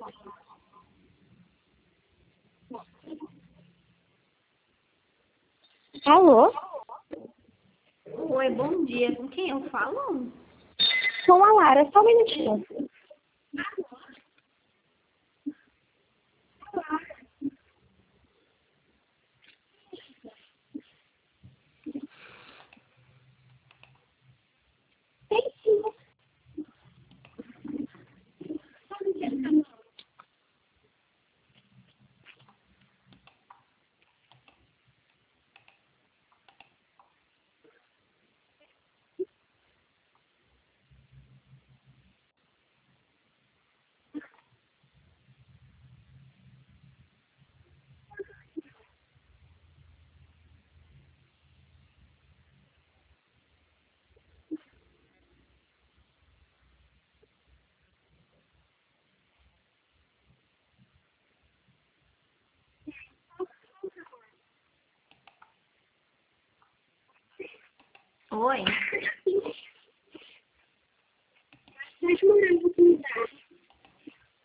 Alô? Oi, bom dia. Com quem eu falo? Com a Lara, só um minutinho. Oi. Nós moramos aqui.